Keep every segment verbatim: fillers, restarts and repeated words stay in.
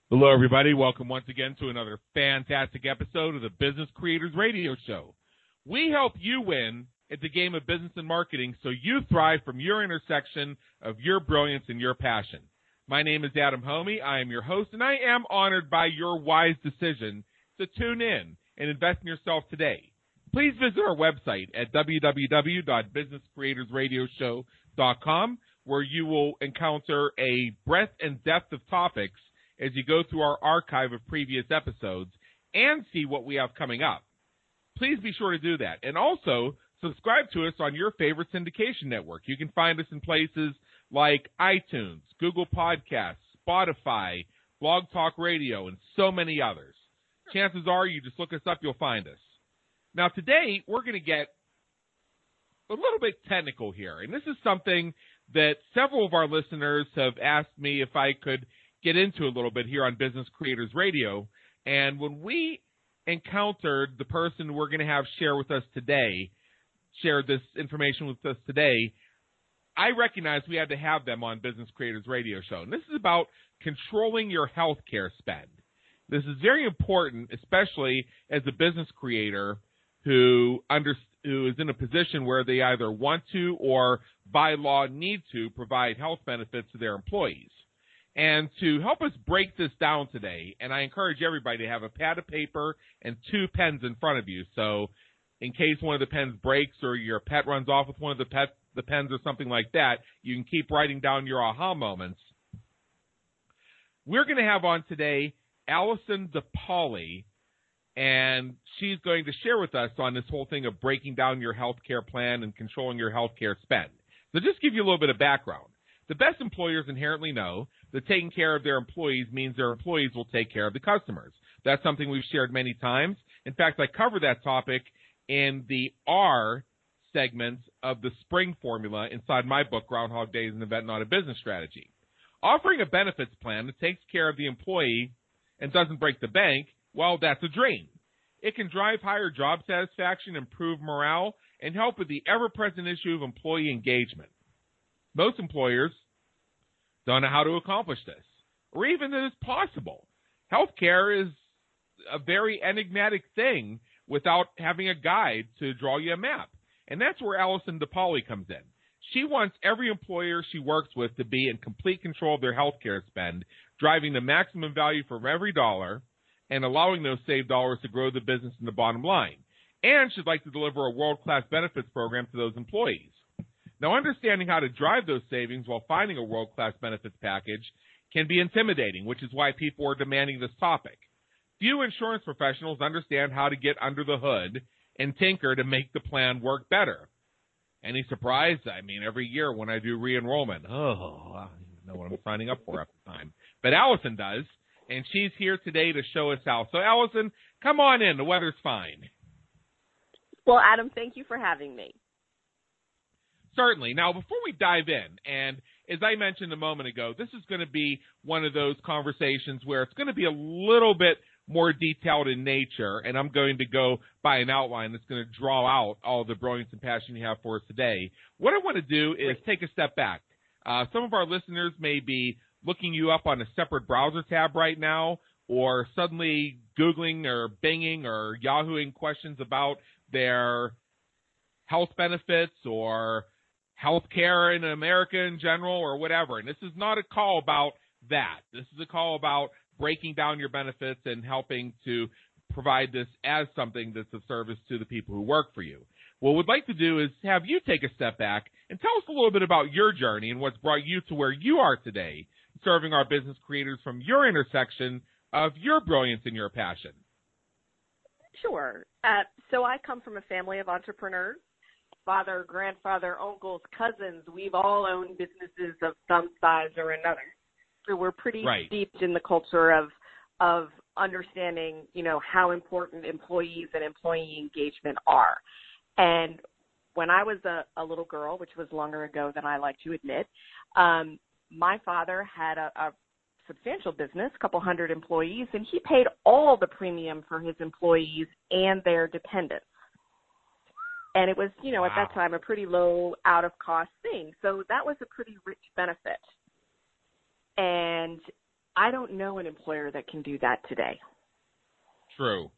Hello, everybody. Welcome once again to another fantastic episode of the Business Creators Radio Show. We help you win at the game of business and marketing so you thrive from your intersection of your brilliance and your passion. My name is Adam Homey. I am your host, and I am honored by your wise decision to tune in and invest in yourself today. Please visit our website at w w w dot business creators radio show dot com, where you will encounter a breadth and depth of topics as you go through our archive of previous episodes and see what we have coming up. Please be sure to do that. And also, subscribe to us on your favorite syndication network. You can find us in places like iTunes, Google Podcasts, Spotify, Blog Talk Radio, and so many others. Chances are you just look us up, you'll find us. Now, today, we're going to get a little bit technical here. And this is something that several of our listeners have asked me if I could get into a little bit here on Business Creators Radio. And when we encountered the person we're going to have share with us today, share this information with us today, I recognized we had to have them on Business Creators Radio Show. And this is about controlling your healthcare spend. This is very important, especially as a business creator who under, who is in a position where they either want to or by law need to provide health benefits to their employees. And to help us break this down today, and I encourage everybody to have a pad of paper and two pens in front of you, so in case one of the pens breaks or your pet runs off with one of the pet, the pens or something like that, you can keep writing down your aha moments. We're going to have on today Allison DePauli, and she's going to share with us on this whole thing of breaking down your healthcare plan and controlling your healthcare spend. So just give you a little bit of background. The best employers inherently know that taking care of their employees means their employees will take care of the customers. That's something we've shared many times. In fact, I cover that topic in the R segment of the Spring Formula inside my book, Groundhog Day is an Event, Not a Business Strategy. Offering a benefits plan that takes care of the employee and doesn't break the bank, well, that's a dream. It can drive higher job satisfaction, improve morale, and help with the ever-present issue of employee engagement. Most employers don't know how to accomplish this, or even that it's possible. Healthcare is a very enigmatic thing without having a guide to draw you a map. And that's where Allison DePauli comes in. She wants every employer she works with to be in complete control of their healthcare spend, driving the maximum value from every dollar and allowing those saved dollars to grow the business and the bottom line. And she'd like to deliver a world-class benefits program to those employees. Now, understanding how to drive those savings while finding a world-class benefits package can be intimidating, which is why people are demanding this topic. Few insurance professionals understand how to get under the hood and tinker to make the plan work better. Any surprise? I mean, every year when I do re-enrollment, oh, I don't even know what I'm signing up for at the time. But Allison does, and she's here today to show us how. So, Allison, come on in. The weather's fine. Well, Adam, thank you for having me. Certainly. Now, before we dive in, and as I mentioned a moment ago, this is going to be one of those conversations where it's going to be a little bit more detailed in nature, and I'm going to go by an outline that's going to draw out all the brilliance and passion you have for us today. What I want to do is take a step back. Uh, some of our listeners may be looking you up on a separate browser tab right now, or suddenly Googling or Binging or Yahooing questions about their health benefits or healthcare in America in general or whatever. And this is not a call about that. This is a call about breaking down your benefits and helping to provide this as something that's of service to the people who work for you. What we'd like to do is have you take a step back and tell us a little bit about your journey and what's brought you to where you are today, serving our business creators from your intersection of your brilliance and your passion. Sure. Uh, so I come from a family of entrepreneurs. Father, grandfather, uncles, cousins, we've all owned businesses of some size or another. So we're pretty right. steeped in the culture of of understanding, you know, how important employees and employee engagement are. And when I was a, a little girl, which was longer ago than I like to admit, um, my father had a, a substantial business, a couple hundred employees, and he paid all the premium for his employees and their dependents. And it was, you know, wow. at that time a pretty low out-of-cost thing. So that was a pretty rich benefit. And I don't know an employer that can do that today. True.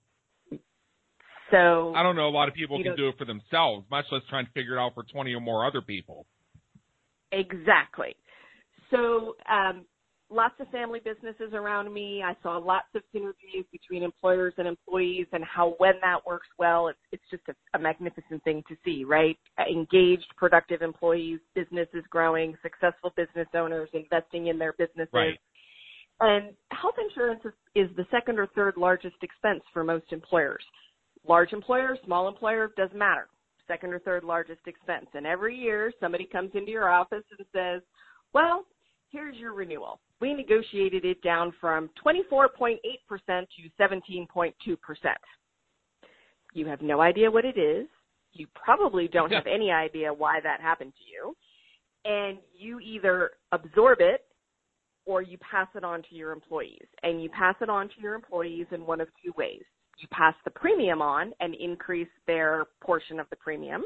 So I don't know a lot of people can know, do it for themselves, much less try and figure it out for twenty or more other people. Exactly. So um, lots of family businesses around me. I saw lots of synergies between employers and employees, and how when that works well, it's, it's just a, a magnificent thing to see, right? Engaged, productive employees, businesses growing, successful business owners investing in their businesses. Right. And health insurance is, is the second or third largest expense for most employers. Large employer, small employer, doesn't matter. Second or third largest expense. And every year somebody comes into your office and says, well, here's your renewal. We negotiated it down from twenty-four point eight percent to seventeen point two percent. You have no idea what it is. You probably don't have any idea why that happened to you. And you either absorb it or you pass it on to your employees. And you pass it on to your employees in one of two ways. You pass the premium on and increase their portion of the premium,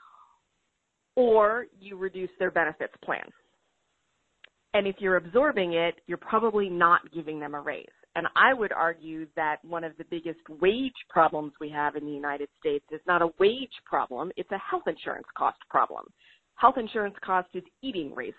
or you reduce their benefits plan. And if you're absorbing it, you're probably not giving them a raise. And I would argue that one of the biggest wage problems we have in the United States is not a wage problem, it's a health insurance cost problem. Health insurance cost is eating raises.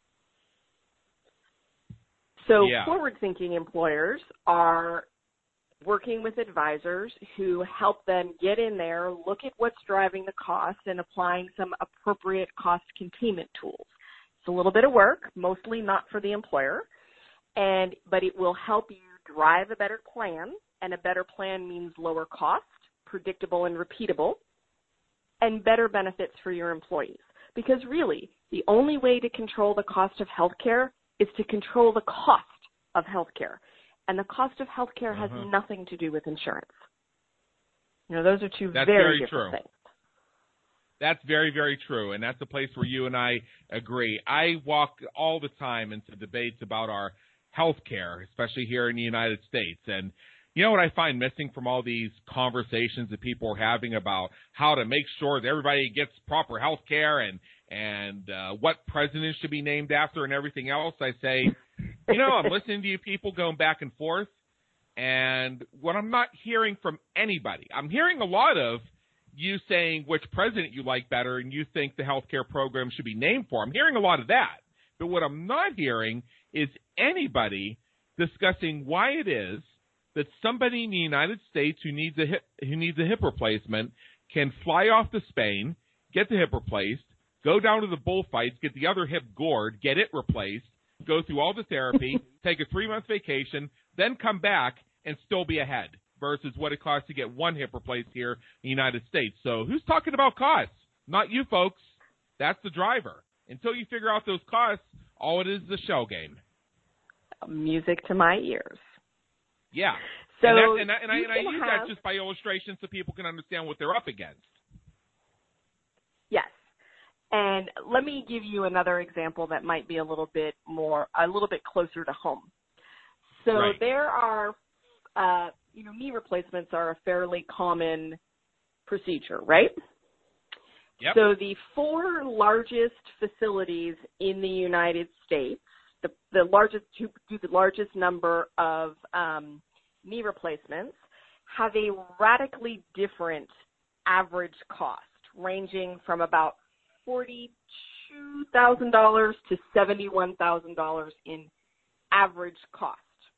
So yeah. forward-thinking employers are working with advisors who help them get in there, look at what's driving the cost, and applying some appropriate cost containment tools. It's a little bit of work, mostly not for the employer, and but it will help you drive a better plan, and a better plan means lower cost, predictable and repeatable, and better benefits for your employees. Because really, the only way to control the cost of healthcare is to control the cost of healthcare. And the cost of healthcare has uh-huh. nothing to do with insurance. You know, those are two That's very, very different true. things. That's very, very true, and that's a place where you and I agree. I walk all the time into debates about our health care, especially here in the United States. And you know what I find missing from all these conversations that people are having about how to make sure that everybody gets proper health care and, and uh, what president should be named after and everything else? I say, you know, I'm listening to you people going back and forth, and what I'm not hearing from anybody, I'm hearing a lot of you saying which president you like better and you think the health care program should be named for. I'm hearing a lot of that. But what I'm not hearing is anybody discussing why it is that somebody in the United States who needs a hip, who needs a hip replacement can fly off to Spain, get the hip replaced, go down to the bullfights, get the other hip gored, get it replaced, go through all the therapy, take a three-month vacation, then come back and still be ahead versus what it costs to get one hip replaced here in the United States. So who's talking about costs? Not you folks. That's the driver. Until you figure out those costs, all it is is a shell game. Music to my ears. Yeah. So and, that, and, I, and, I, and I use have, that just by illustration so people can understand what they're up against. Yes. And let me give you another example that might be a little bit more, a little bit closer to home. So right. there are, uh, you know, knee replacements are a fairly common procedure, right? Yep. So the four largest facilities in the United States, the, the largest, who do the largest number of um, knee replacements, have a radically different average cost, ranging from about forty-two thousand dollars to seventy-one thousand dollars in average cost.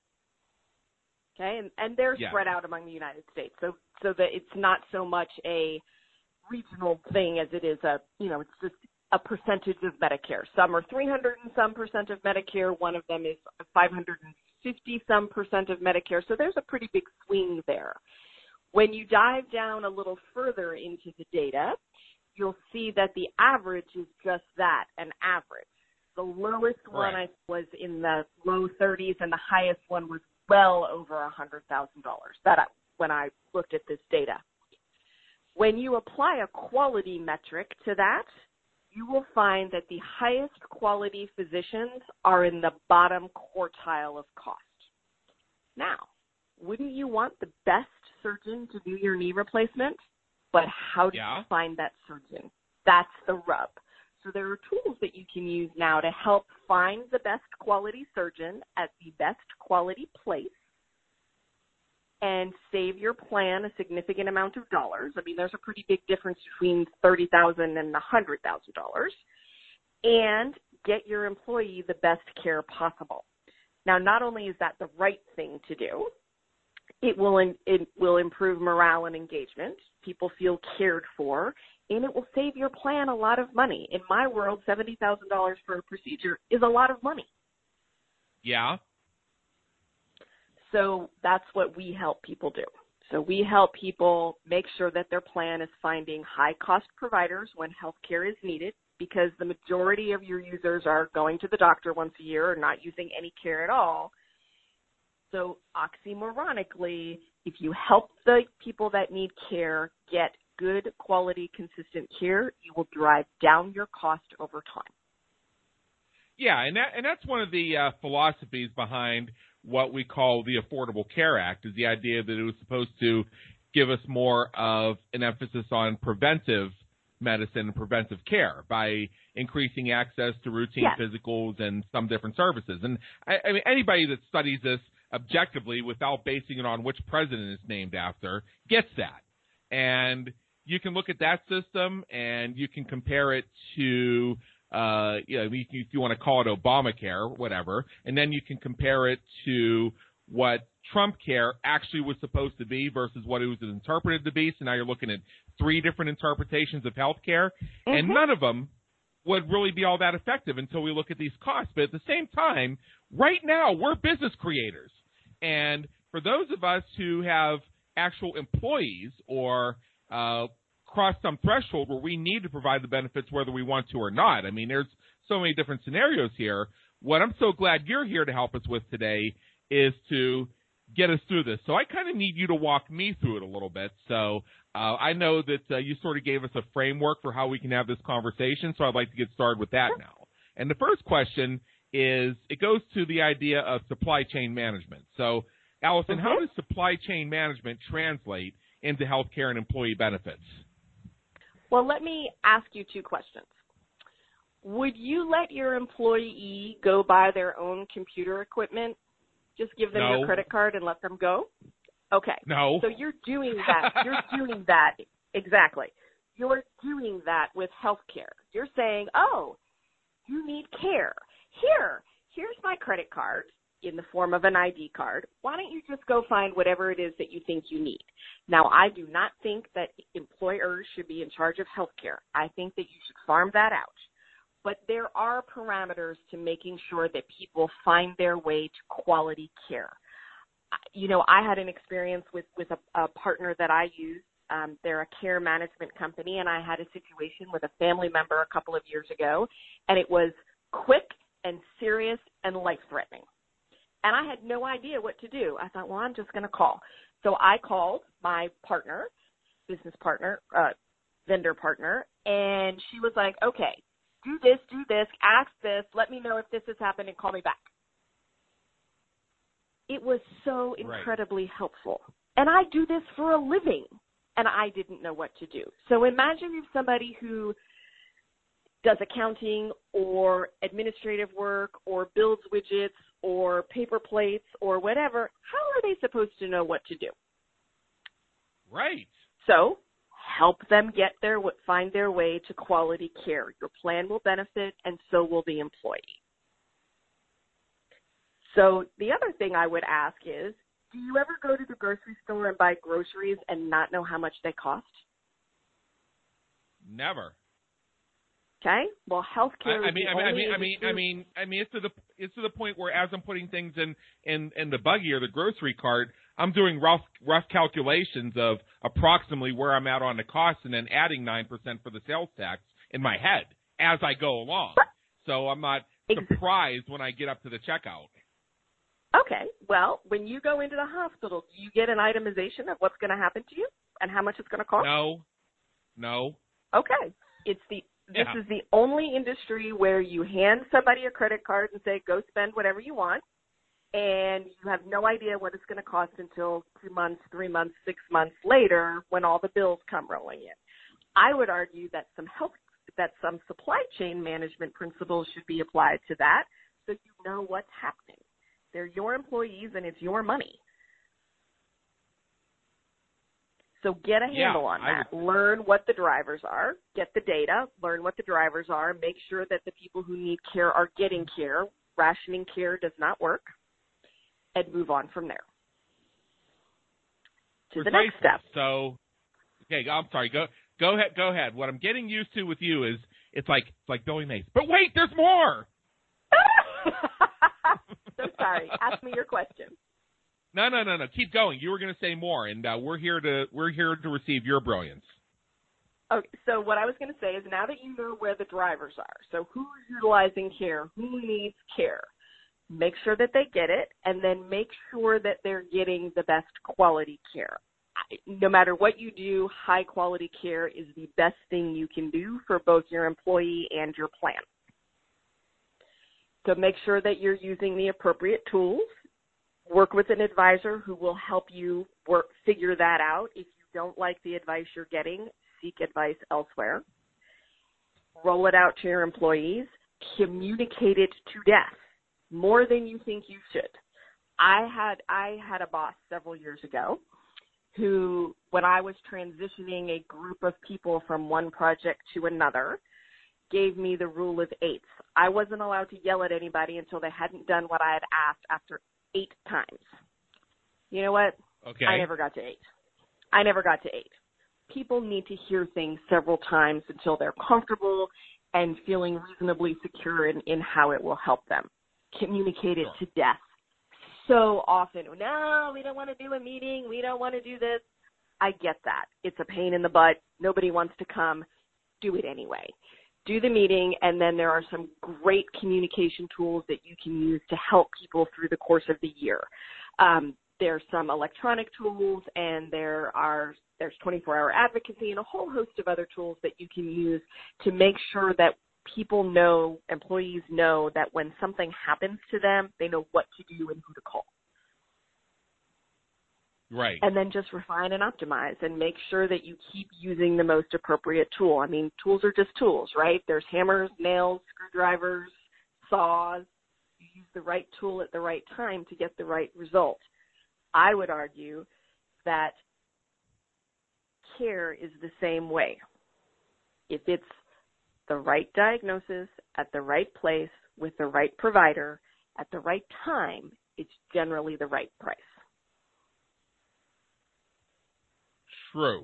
Okay, and, and they're yeah. spread out among the United States, so so that it's not so much a regional thing as it is a, you know, it's just a percentage of Medicare. Some are three hundred and some percent of Medicare. One of them is five hundred fifty some percent of Medicare. So there's a pretty big swing there. When you dive down a little further into the data, you'll see that the average is just that, an average. The lowest one I was in the low thirties, and the highest one was well over one hundred thousand dollars. That I, when I looked at this data. When you apply a quality metric to that, you will find that the highest quality physicians are in the bottom quartile of cost. Now, wouldn't you want the best surgeon to do your knee replacement? But how do yeah. you find that surgeon? That's the rub. So there are tools that you can use now to help find the best quality surgeon at the best quality place and save your plan a significant amount of dollars. I mean, there's a pretty big difference between thirty thousand dollars and one hundred thousand dollars, and get your employee the best care possible. Now, not only is that the right thing to do, it will in, it will improve morale and engagement. People feel cared for, and it will save your plan a lot of money. In my world, seventy thousand dollars for a procedure is a lot of money. Yeah. So that's what we help people do. So we help people make sure that their plan is finding high-cost providers when healthcare is needed, because the majority of your users are going to the doctor once a year or not using any care at all. So oxymoronically, if you help the people that need care get good, quality, consistent care, you will drive down your cost over time. Yeah, and that and that's one of the uh, philosophies behind what we call the Affordable Care Act, is the idea that it was supposed to give us more of an emphasis on preventive medicine and preventive care by increasing access to routine yes. physicals and some different services. And I, I mean, anybody that studies this objectively without basing it on which president it's named after gets that. And you can look at that system and you can compare it to Uh, you know, if you want to call it Obamacare, whatever, and then you can compare it to what Trump Care actually was supposed to be versus what it was interpreted to be. So now you're looking at three different interpretations of health care, mm-hmm. and none of them would really be all that effective until we look at these costs. But at the same time, right now, we're business creators. And for those of us who have actual employees or uh cross some threshold where we need to provide the benefits whether we want to or not. I mean, there's so many different scenarios here. What I'm so glad you're here to help us with today is to get us through this. So I kind of need you to walk me through it a little bit. So uh, I know that uh, you sort of gave us a framework for how we can have this conversation, so I'd like to get started with that now. And the first question is, it goes to the idea of supply chain management. So, Allison, mm-hmm. how does supply chain management translate into healthcare and employee benefits? Well, let me ask you two questions. Would you let your employee go buy their own computer equipment? Just give them no. your credit card and let them go? Okay. No. So you're doing that. You're doing that. Exactly. You're doing that with healthcare. You're saying, oh, you need care. Here, here's my credit card in the form of an I D card. Why don't you just go find whatever it is that you think you need? Now, I do not think that employers should be in charge of healthcare. I think that you should farm that out. But there are parameters to making sure that people find their way to quality care. You know, I had an experience with, with a, a partner that I use. Um, they're a care management company, and I had a situation with a family member a couple of years ago, and it was quick and serious and life-threatening. And I had no idea what to do. I thought, well, I'm just going to call. So I called my partner, business partner, uh, vendor partner, and she was like, okay, do this, do this, ask this, let me know if this has happened, and call me back. It was so incredibly right. helpful. And I do this for a living, and I didn't know what to do. So imagine if somebody who does accounting or administrative work or builds widgets or paper plates or whatever, how are they supposed to know what to do? Right. So help them get their, find their way to quality care. Your plan will benefit, and so will the employee. So the other thing I would ask is, do you ever go to the grocery store and buy groceries and not know how much they cost? Never. Okay. Well, healthcare. I, I mean, I mean, I mean, I mean, I mean, I mean, it's to the it's to the point where as I'm putting things in in in the buggy or the grocery cart, I'm doing rough rough calculations of approximately where I'm at on the cost, and then adding nine percent for the sales tax in my head as I go along. So I'm not surprised when I get up to the checkout. Okay. Well, when you go into the hospital, do you get an itemization of what's going to happen to you and how much it's going to cost? No. No. Okay. It's the This yeah. is the only industry where you hand somebody a credit card and say, go spend whatever you want, and you have no idea what it's going to cost until two months, three months, six months later when all the bills come rolling in. I would argue that some health that some supply chain management principles should be applied to that so you know what's happening. They're your employees and it's your money. So get a handle yeah, on that. would... Learn what the drivers are. Get the data. Learn what the drivers are. Make sure that the people who need care are getting care. Rationing care does not work. And move on from there. To Precisely. the next step. So, okay, I'm sorry. Go, go ahead. Go ahead. What I'm getting used to with you is it's like it's like Billy Mays. But wait, there's more. So sorry. Ask me your question. No, no, no, no. Keep going. You were going to say more, and uh, we're here to we're here to receive your brilliance. Okay. So what I was going to say is now that you know where the drivers are, so who's utilizing care, who needs care, make sure that they get it, and then make sure that they're getting the best quality care. No matter what you do, high quality care is the best thing you can do for both your employee and your plan. So make sure that you're using the appropriate tools. Work with an advisor who will help you work figure that out. If you don't like the advice you're getting, seek advice elsewhere. Roll it out to your employees. Communicate it to death, more than you think you should. I had I had a boss several years ago who, when I was transitioning a group of people from one project to another, gave me the rule of eights. I wasn't allowed to yell at anybody until they hadn't done what I had asked after eight times. You know what? Okay. I never got to eight. I never got to eight. People need to hear things several times until they're comfortable and feeling reasonably secure in, in how it will help them. Communicate it to death. So often, no, we don't want to do a meeting. We don't want to do this. I get that. It's a pain in the butt. Nobody wants to come. Do it anyway. Do the meeting, and then there are some great communication tools that you can use to help people through the course of the year. Um, there's some electronic tools, and there are there's twenty-four hour advocacy and a whole host of other tools that you can use to make sure that people know, employees know, that when something happens to them, they know what to do and who to call. Right. And then just refine and optimize and make sure that you keep using the most appropriate tool. I mean, tools are just tools, right? There's hammers, nails, screwdrivers, saws. You use the right tool at the right time to get the right result. I would argue that care is the same way. If it's the right diagnosis at the right place with the right provider at the right time, it's generally the right price. True.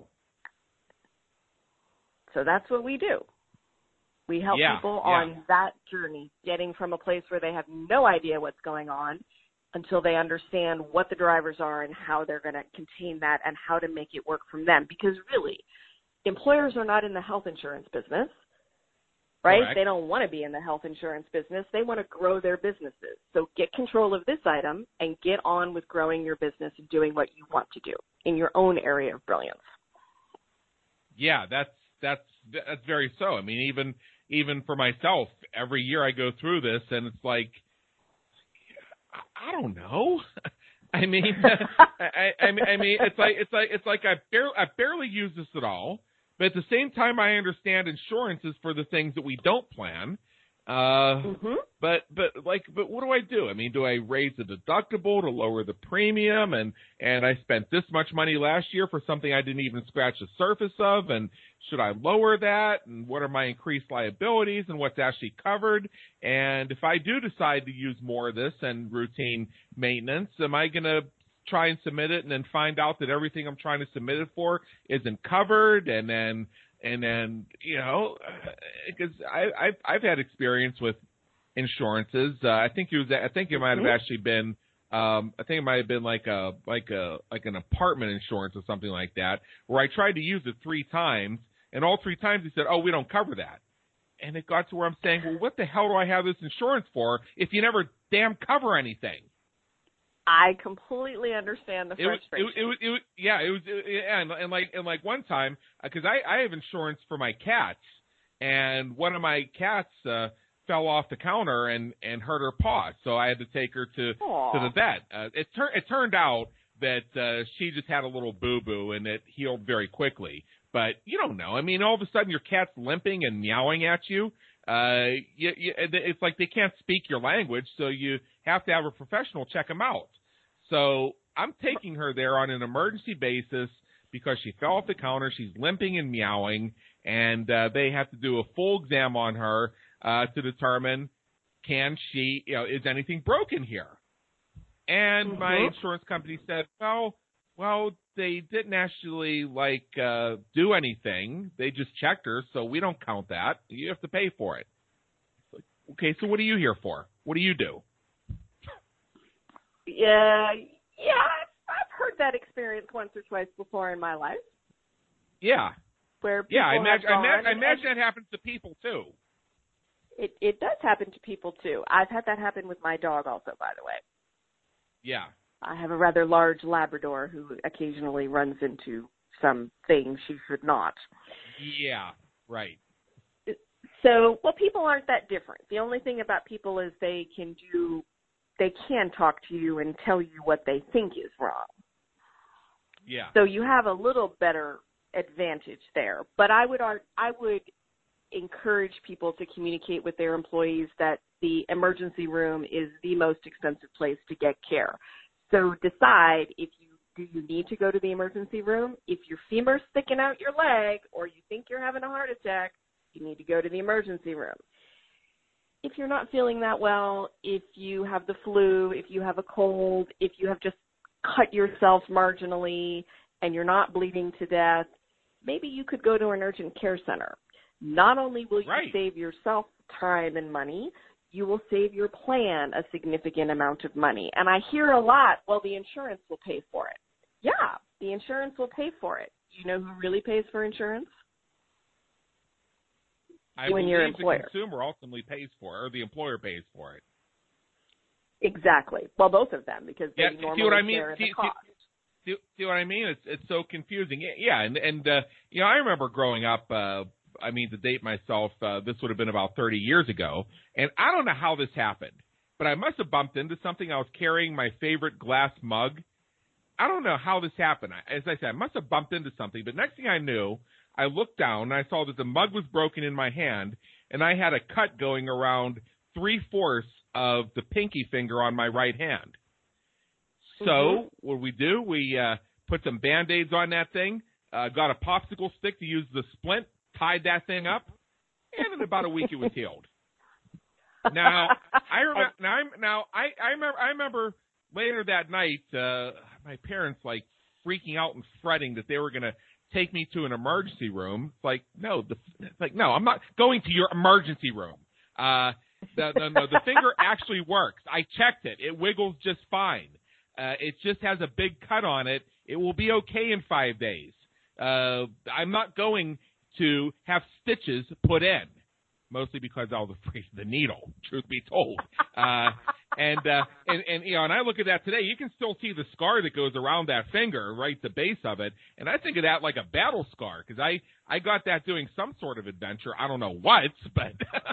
So that's what we do. We help yeah, people yeah. on that journey, getting from a place where they have no idea what's going on until they understand what the drivers are and how they're going to contain that and how to make it work from them. Because really, employers are not in the health insurance business, right? Correct. They don't want to be in the health insurance business. They want to grow their businesses. So get control of this item and get on with growing your business and doing what you want to do in your own area of brilliance. Yeah, that's that's that's very so. I mean, even even for myself, every year I go through this, and it's like, I don't know. I mean, I, I, I mean, it's like it's like it's like I barely I barely use this at all. But at the same time, I understand insurance is for the things that we don't plan. Uh, mm-hmm. But but like but what do I do? I mean, do I raise the deductible to lower the premium? And and I spent this much money last year for something I didn't even scratch the surface of. And should I lower that? And what are my increased liabilities? And what's actually covered? And if I do decide to use more of this and routine maintenance, am I going to try and submit it and then find out that everything I'm trying to submit it for isn't covered? And then and then you know, because I I've, I've had experience with insurances. Uh, I think it was. I think it might have mm-hmm. actually been. Um, I think it might have been like a like a like an apartment insurance or something like that, where I tried to use it three times, and all three times he said, "Oh, we don't cover that." And it got to where I'm saying, "Well, what the hell do I have this insurance for if you never damn cover anything?" I completely understand the frustration. It was, it, it, it, it, yeah, it was, it, yeah, and, and like and like one time, because I I have insurance for my cats, and one of my cats. Uh, fell off the counter and, and hurt her paw, so I had to take her to Aww. to the vet. Uh, it, tur- it turned out that uh, she just had a little boo-boo, and it healed very quickly. But you don't know. I mean, all of a sudden your cat's limping and meowing at you. Uh, you, you, it's like they can't speak your language, so you have to have a professional check them out. So I'm taking her there on an emergency basis because she fell off the counter. She's limping and meowing, and uh, they have to do a full exam on her uh, to determine, can she, you know, is anything broken here? And mm-hmm. my insurance company said, well, well, they didn't actually, like, uh, do anything. They just checked her, so we don't count that. You have to pay for it. Okay, so what are you here for? What do you do? Yeah, yeah, I've, I've heard that experience once or twice before in my life. Yeah. Where people yeah, I imagine, I imagine, I and, imagine that happens to people, too. It, it does happen to people, too. I've had that happen with my dog also, by the way. Yeah. I have a rather large Labrador who occasionally runs into some things she should not. Yeah, right. So, well, people aren't that different. The only thing about people is they can do, they can talk to you and tell you what they think is wrong. Yeah. So you have a little better advantage there. But I would, I would encourage people to communicate with their employees that the emergency room is the most expensive place to get care. So decide if you do you need to go to the emergency room. If your femur's sticking out your leg or you think you're having a heart attack, you need to go to the emergency room. If you're not feeling that well, if you have the flu, if you have a cold, if you have just cut yourself marginally and you're not bleeding to death, maybe you could go to an urgent care center. Not only will you right. save yourself time and money, you will save your plan a significant amount of money. And I hear a lot, well, the insurance will pay for it. Yeah, the insurance will pay for it. Do you know who really pays for insurance? I you and your believe employer. The consumer ultimately pays for it, or the employer pays for it. Exactly. Well, both of them, because they yeah, normally see what I mean? share in see, the cost. See, see what I mean? It's it's so confusing. Yeah, and and uh, you know, I remember growing up. Uh, I mean, to date myself, uh, this would have been about thirty years ago, and I don't know how this happened, but I must have bumped into something. I was carrying my favorite glass mug. I don't know how this happened. As I said, I must have bumped into something, but next thing I knew, I looked down and I saw that the mug was broken in my hand, and I had a cut going around three-fourths of the pinky finger on my right hand. So mm-hmm. what did we do? We uh, put some Band-Aids on that thing, uh, got a popsicle stick to use the splint, tied that thing up, and in about a week it was healed. Now I remember. Now, I'm, now I, I remember. I remember later that night, uh, my parents like freaking out and fretting that they were going to take me to an emergency room. It's like no, the it's like no, I'm not going to your emergency room. Uh, the, the, no, the finger actually works. I checked it. It wiggles just fine. Uh, it just has a big cut on it. It will be okay in five days. Uh, I'm not going to have stitches put in, mostly because I was afraid of the needle, truth be told. Uh, and, uh, and, and, you know, and I look at that today, you can still see the scar that goes around that finger, right, the base of it. And I think of that like a battle scar, because I, I got that doing some sort of adventure. I don't know what, but,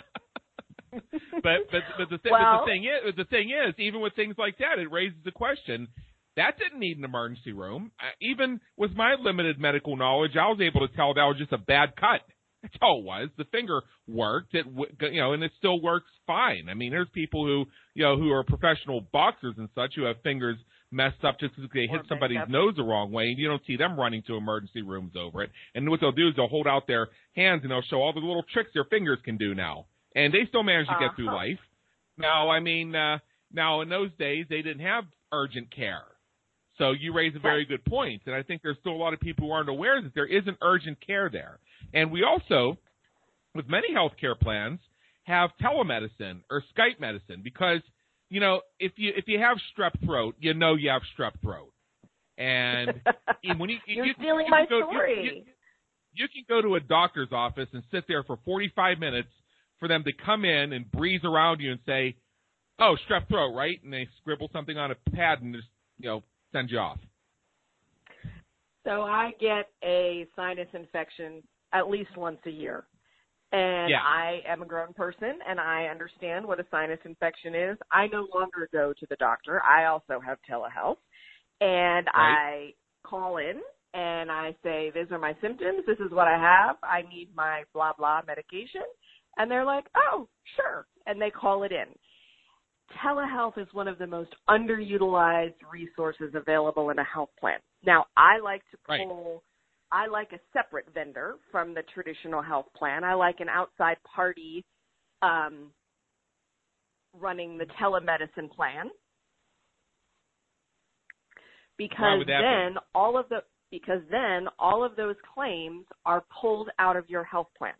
but, but, but, the, th- well, but the thing is, the thing is, even with things like that, it raises the question, that didn't need an emergency room. Uh, even with my limited medical knowledge, I was able to tell that was just a bad cut. That's all it was. The finger worked. It, you know, and it still works fine. I mean, there's people who, you know, who are professional boxers and such who have fingers messed up just because they hit somebody's nose the wrong way, and you don't see them running to emergency rooms over it. And what they'll do is they'll hold out their hands and they'll show all the little tricks their fingers can do now, and they still manage to get uh-huh. through life. Now, I mean, uh, now in those days they didn't have urgent care. So you raise a very good point, and I think there's still a lot of people who aren't aware that there isn't urgent care there. And we also, with many healthcare plans, have telemedicine or Skype medicine because, you know, if you if you have strep throat, you know you have strep throat. And when you, You're you, stealing you my go, story. You, you, you can go to a doctor's office and sit there for forty-five minutes for them to come in and breeze around you and say, oh, strep throat, right? And they scribble something on a pad and just, you know, send you off. So I get a sinus infection at least once a year. And yeah. I am a grown person, and I understand what a sinus infection is. I no longer go to the doctor. I also have telehealth. And right. I call in, and I say, these are my symptoms, this is what I have, I need my blah, blah medication, and they're like, oh, sure, and they call it in. Telehealth is one of the most underutilized resources available in a health plan. Now, I like to pull, right. I like a separate vendor from the traditional health plan. I like an outside party um, running the telemedicine plan. Because then all of the because then all of those claims are pulled out of your health plan.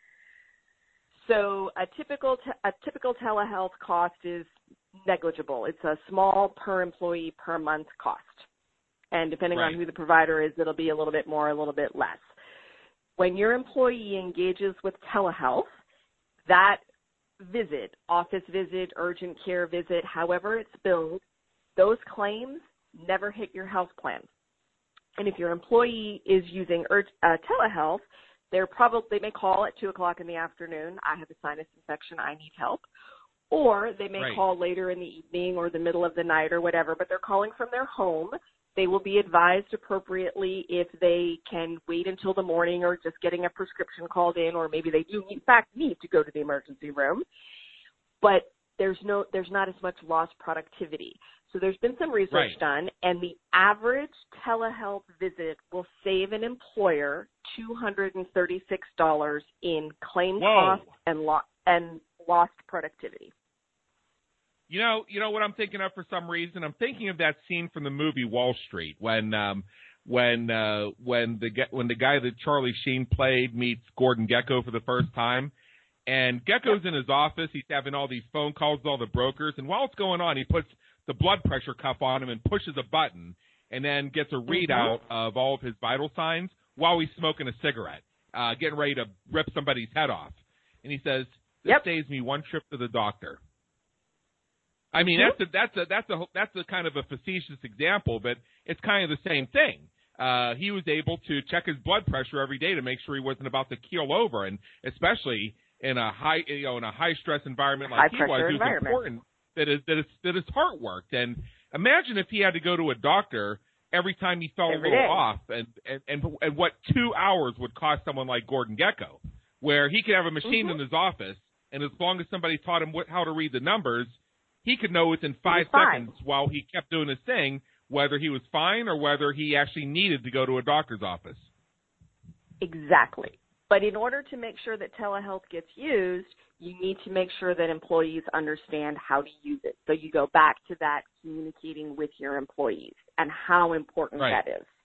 So a typical te- a typical telehealth cost is negligible. It's a small per employee per month cost. And depending right. on who the provider is, it'll be a little bit more, a little bit less. When your employee engages with telehealth, that visit, office visit, urgent care visit, however it's billed, those claims never hit your health plan. And if your employee is using uh, telehealth, they're probably, they may call at two o'clock in the afternoon, I have a sinus infection, I need help. Or they may right. call later in the evening or the middle of the night or whatever, but they're calling from their home. They will be advised appropriately if they can wait until the morning or just getting a prescription called in, or maybe they do in fact need to go to the emergency room. But there's no, there's not as much lost productivity. So there's been some research right. done, and the average telehealth visit will save an employer two hundred thirty-six dollars in claim Whoa. costs and, lo- and lost productivity. You know, you know what I'm thinking of for some reason? I'm thinking of that scene from the movie Wall Street when um, when uh, when the when the guy that Charlie Sheen played meets Gordon Gekko for the first time. And Gecko's in his office. He's having all these phone calls with all the brokers. And while it's going on, he puts the blood pressure cuff on him and pushes a button and then gets a readout mm-hmm. of all of his vital signs while he's smoking a cigarette, uh, getting ready to rip somebody's head off. And he says, this yep. saves me one trip to the doctor. I mean, mm-hmm. that's a, that's a, that's a, that's a kind of a facetious example, but it's kind of the same thing. Uh, he was able to check his blood pressure every day to make sure he wasn't about to keel over, and especially in a high, you know, in a high stress environment like he was, it was important that his, that his, that his heart worked. And imagine if he had to go to a doctor every time he felt every a little day. off, and, and, and, and what two hours would cost someone like Gordon Gekko, where he could have a machine mm-hmm. in his office, and as long as somebody taught him what, how to read the numbers, he could know within five seconds while he kept doing his thing whether he was fine or whether he actually needed to go to a doctor's office. Exactly. But in order to make sure that telehealth gets used, you need to make sure that employees understand how to use it. So you go back to that communicating with your employees and how important right. that is.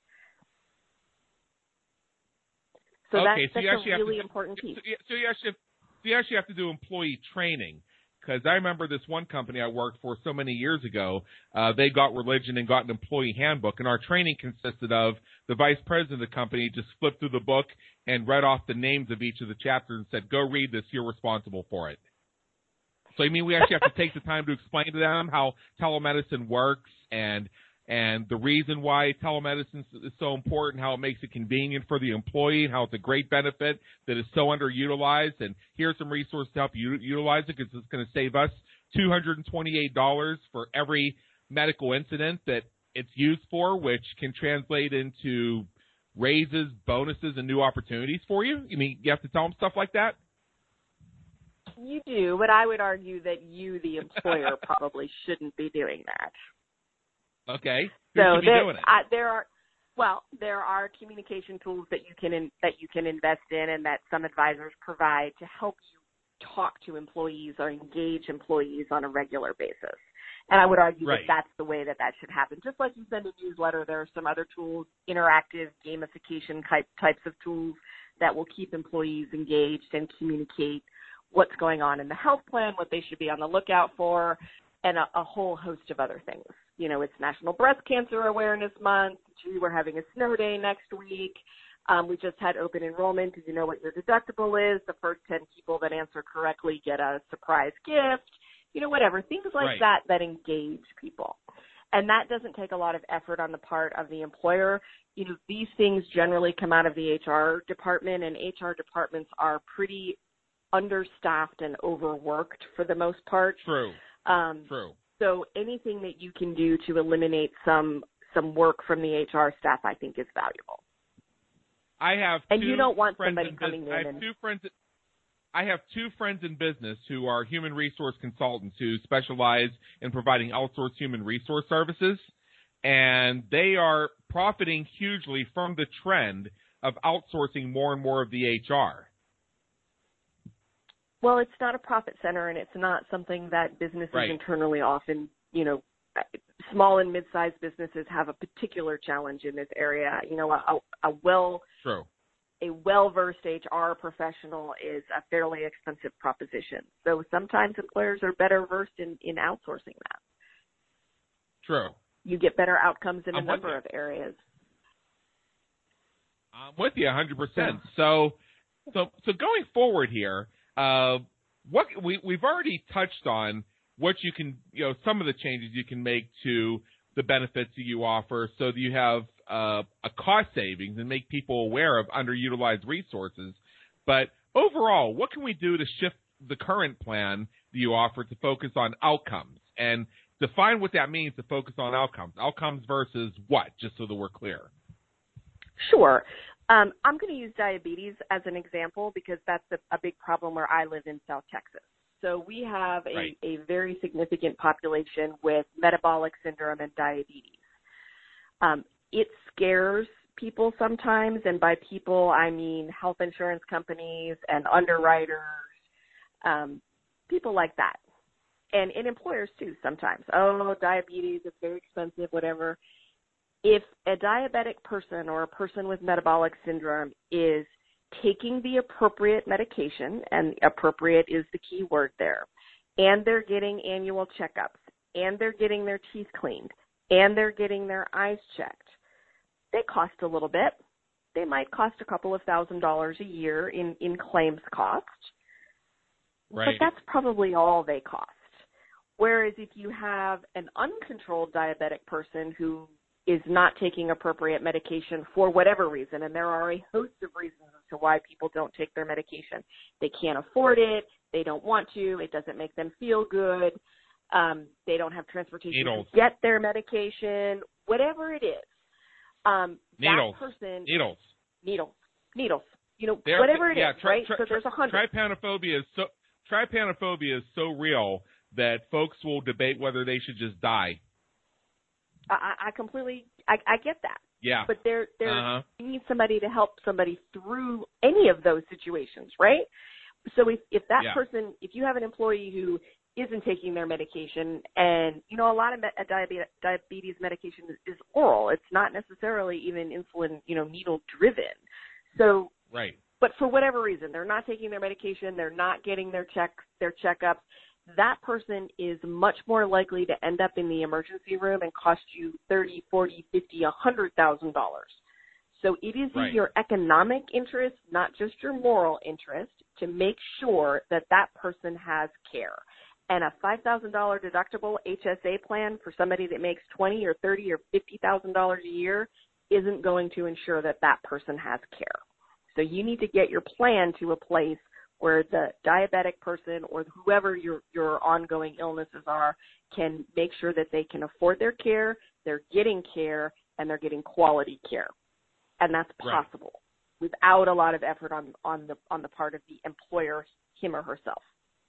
So okay, that's, so that's you a really do, important piece. So you, so, you actually, so you actually have to do employee training. Because I remember this one company I worked for so many years ago, uh, they got religion and got an employee handbook, and our training consisted of the vice president of the company just flipped through the book and read off the names of each of the chapters and said, go read this, you're responsible for it. So, I mean, we actually have to take the time to explain to them how telemedicine works and and the reason why telemedicine is so important, how it makes it convenient for the employee, and how it's a great benefit that is so underutilized. And here's some resources to help you utilize it, because it's going to save us two hundred twenty-eight dollars for every medical incident that it's used for, which can translate into raises, bonuses, and new opportunities for you. You mean you have to tell them stuff like that? You do, but I would argue that you, the employer, probably shouldn't be doing that. Okay. Who so should be there, doing it? I, there are, well, there are communication tools that you can in, that you can invest in, and that some advisors provide to help you talk to employees or engage employees on a regular basis. And I would argue right. that that's the way that that should happen. Just like you send a newsletter, there are some other tools, interactive gamification type types of tools that will keep employees engaged and communicate what's going on in the health plan, what they should be on the lookout for, and a, a whole host of other things. You know, it's National Breast Cancer Awareness Month. Gee, we're having a snow day next week. Um, we just had open enrollment. Do you know what your deductible is? The first ten people that answer correctly get a surprise gift. You know, whatever. Things like right. that that engage people. And that doesn't take a lot of effort on the part of the employer. You know, these things generally come out of the H R department, and H R departments are pretty understaffed and overworked for the most part. True. Um, True. So anything that you can do to eliminate some some work from the H R staff, I think is valuable. I have and two you don't want friends somebody in coming business. in I have and two friends. I have two friends in business who are human resource consultants who specialize in providing outsourced human resource services, and they are profiting hugely from the trend of outsourcing more and more of the H R. Well, it's not a profit center, and it's not something that businesses Right. internally often, you know, small and mid-sized businesses have a particular challenge in this area. You know, a, a well, True. a well-versed H R professional is a fairly expensive proposition. So sometimes employers are better versed in, in outsourcing that. True. You get better outcomes in I'm a with number you. of areas. I'm with you one hundred percent. So, so, so going forward here, uh, what we we've already touched on what you can, you know, some of the changes you can make to the benefits that you offer, so that you have uh, a cost savings and make people aware of underutilized resources. But overall, what can we do to shift the current plan that you offer to focus on outcomes, and define what that means to focus on outcomes? Outcomes versus what, just so that we're clear. Sure. Um, I'm going to use diabetes as an example because that's a, a big problem where I live in South Texas. So we have a, Right. a very significant population with metabolic syndrome and diabetes. Um, it scares people sometimes, and by people I mean health insurance companies and underwriters, um, people like that. And, and employers too sometimes. Oh, diabetes is very expensive, whatever. If a diabetic person or a person with metabolic syndrome is taking the appropriate medication, and appropriate is the key word there, and they're getting annual checkups, and they're getting their teeth cleaned, and they're getting their eyes checked, they cost a little bit. They might cost a couple of thousand dollars a year in, in claims cost, Right. but that's probably all they cost. Whereas if you have an uncontrolled diabetic person who is not taking appropriate medication for whatever reason, and there are a host of reasons as to why people don't take their medication. They can't afford it, they don't want to, it doesn't make them feel good, um, they don't have transportation Needles. to get their medication, whatever it is. Um, Needles. That person, Needles. needles, needles, you know, There- whatever it is, yeah, tri- right? tri- so there's a hundred. Trypanophobia is so trypanophobia is so real that folks will debate whether they should just die. I, I completely, I, I get that. Yeah. But there, there, Uh-huh. you need somebody to help somebody through any of those situations, right? So if, if that Yeah. person, if you have an employee who isn't taking their medication, and, you know, a lot of me- diabetes, diabetes medication is, is oral. It's not necessarily even insulin, you know, needle driven. So, Right. but for whatever reason, they're not taking their medication, they're not getting their check, their checkups, that person is much more likely to end up in the emergency room and cost you thirty, forty, fifty, a hundred thousand dollars. So it is Right. in your economic interest, not just your moral interest, to make sure that that person has care. And a five thousand dollars deductible H S A plan for somebody that makes twenty or thirty or fifty thousand dollars a year isn't going to ensure that that person has care. So you need to get your plan to a place where the diabetic person or whoever your, your ongoing illnesses are can make sure that they can afford their care, they're getting care, and they're getting quality care. And that's possible right. without a lot of effort on, on the on the part of the employer, him or herself.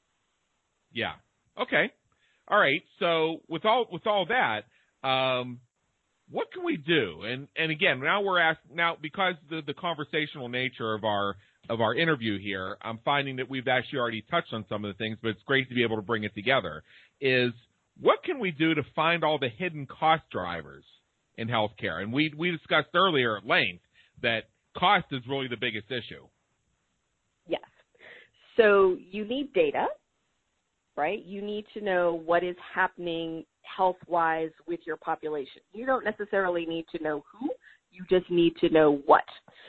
Yeah. Okay. All right. So with all with all that, um, what can we do? And and again, now we're asked now because the the conversational nature of our of our interview here, I'm finding that we've actually already touched on some of the things, but it's great to be able to bring it together. Is what can we do to find all the hidden cost drivers in healthcare? And we we discussed earlier at length that cost is really the biggest issue. Yes. So you need data, right? You need to know what is happening health-wise with your population. You don't necessarily need to know who, you just need to know what.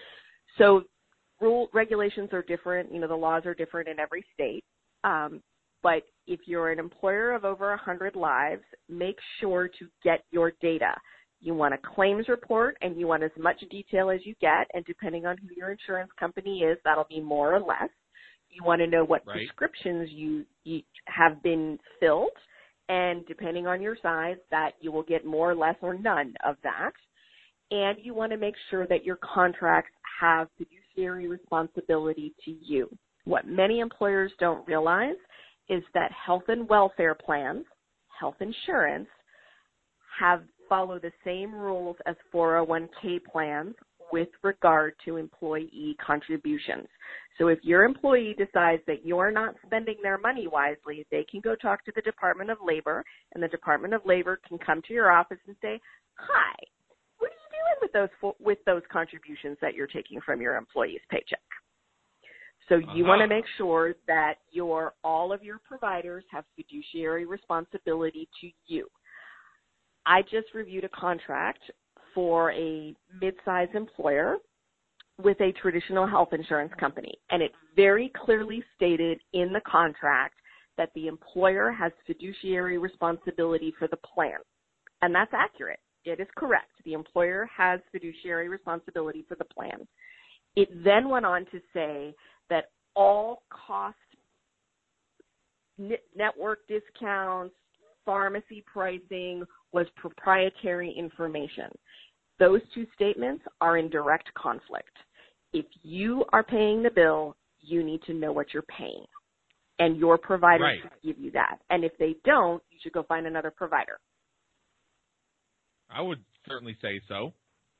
So rule regulations are different, you know, the laws are different in every state. Um, but if you're an employer of over one hundred lives, make sure to get your data. You want a claims report, and you want as much detail as you get, and depending on who your insurance company is, that'll be more or less. You want to know what right. prescriptions you, you have been filled And depending on your size, that you will get more, less, or none of that. And you want to make sure that your contracts have fiduciary responsibility to you. What many employers don't realize is that health and welfare plans, health insurance, have follow the same rules as four oh one k plans with regard to employee contributions. So if your employee decides that you're not spending their money wisely, they can go talk to the Department of Labor, and the Department of Labor can come to your office and say, hi, what are you doing with those with those contributions that you're taking from your employee's paycheck? So you uh-huh. want to make sure that your all of your providers have fiduciary responsibility to you. I just reviewed a contract for a mid-sized employer with a traditional health insurance company, and it very clearly stated in the contract that the employer has fiduciary responsibility for the plan, and that's accurate. It is correct. The employer has fiduciary responsibility for the plan. It then went on to say that all cost, network discounts, pharmacy pricing was proprietary information. Those two statements are in direct conflict. If you are paying the bill, you need to know what you're paying, and your provider right. should give you that. And if they don't, you should go find another provider. I would certainly say so.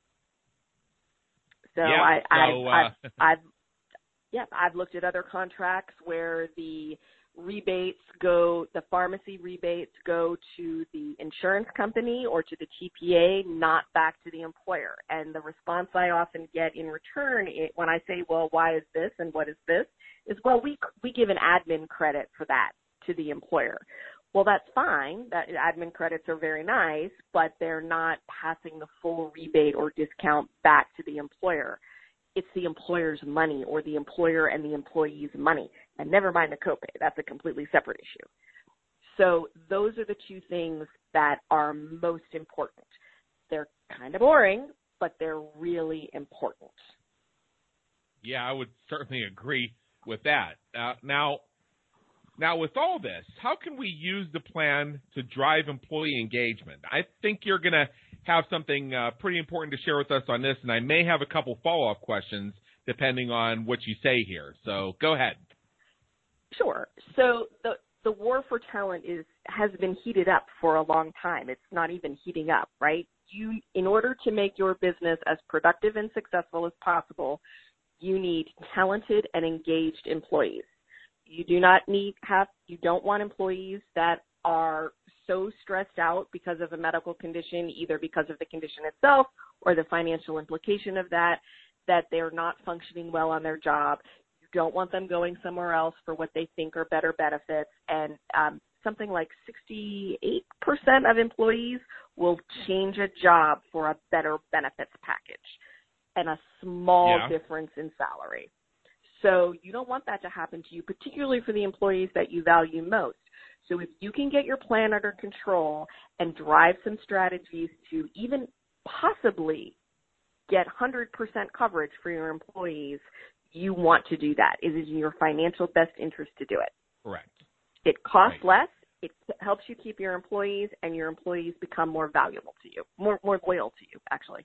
So yeah, I, so, I've, uh... I've, I've, yeah, I've looked at other contracts where the rebates go, the pharmacy rebates go to the insurance company or to the T P A, not back to the employer. And the response I often get in return it, when I say, well, why is this and what is this, is, well, we we give an admin credit for that to the employer. Well, that's fine. That admin credits are very nice, but they're not passing the full rebate or discount back to the employer. It's the employer's money, or the employer and the employee's money. And never mind the copay. That's a completely separate issue. So those are the two things that are most important. They're kind of boring, but they're really important. Yeah, I would certainly agree with that. Uh, now, now, with all this, how can we use the plan to drive employee engagement? I think you're going to have something uh, pretty important to share with us on this, and I may have a couple follow-up questions depending on what you say here. So go ahead. Sure. So the the war for talent is has been heated up for a long time. It's not even heating up, right? You, in order to make your business as productive and successful as possible, you need talented and engaged employees. You do not need have you don't want employees that are so stressed out because of a medical condition, either because of the condition itself or the financial implication of that, that they're not functioning well on their job. You don't want them going somewhere else for what they think are better benefits. And um, something like sixty-eight percent of employees will change a job for a better benefits package and a small yeah. difference in salary. So you don't want that to happen to you, particularly for the employees that you value most. So if you can get your plan under control and drive some strategies to even possibly get one hundred percent coverage for your employees, you want to do that. It is in your financial best interest to do it. Correct. It costs right. less. It helps you keep your employees, and your employees become more valuable to you, more more loyal to you, actually.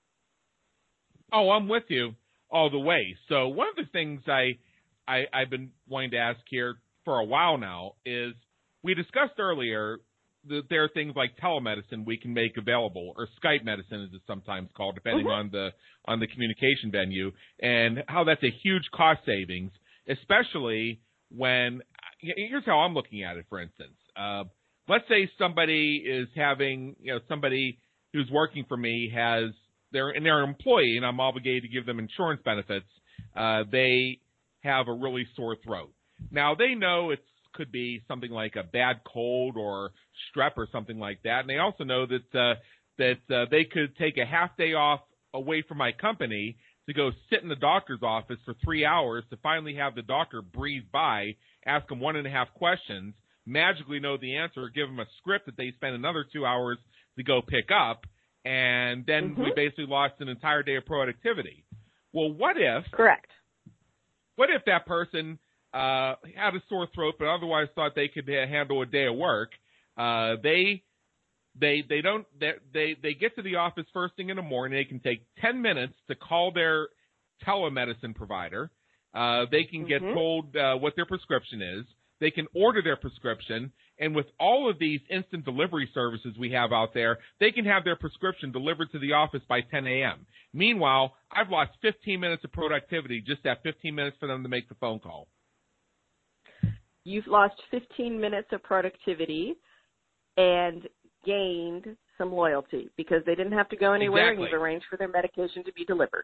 Oh, I'm with you all the way. So one of the things I, I I've been wanting to ask here for a while now is, we discussed earlier that there are things like telemedicine we can make available, or Skype medicine as it's sometimes called, depending mm-hmm. on the on the communication venue, and how that's a huge cost savings, especially when, here's how I'm looking at it, for instance. Uh, let's say somebody is having, you know, somebody who's working for me has, they're, and they're an employee, and I'm obligated to give them insurance benefits. Uh, they have a really sore throat. Now, they know it's could be something like a bad cold or strep or something like that. And they also know that uh, that uh, they could take a half day off away from my company to go sit in the doctor's office for three hours to finally have the doctor breeze by, ask them one and a half questions, magically know the answer, give them a script that they spend another two hours to go pick up, and then mm-hmm. we basically lost an entire day of productivity. Well, what if? Correct. What if that person Uh, had a sore throat, but otherwise thought they could handle a day of work, Uh, they they they don't they, they they get to the office first thing in the morning. They can take ten minutes to call their telemedicine provider. Uh, they can get mm-hmm. told uh, what their prescription is. They can order their prescription, and with all of these instant delivery services we have out there, they can have their prescription delivered to the office by ten a.m. Meanwhile, I've lost fifteen minutes of productivity just that fifteen minutes for them to make the phone call. You've lost fifteen minutes of productivity and gained some loyalty because they didn't have to go anywhere Exactly. and you've arranged for their medication to be delivered.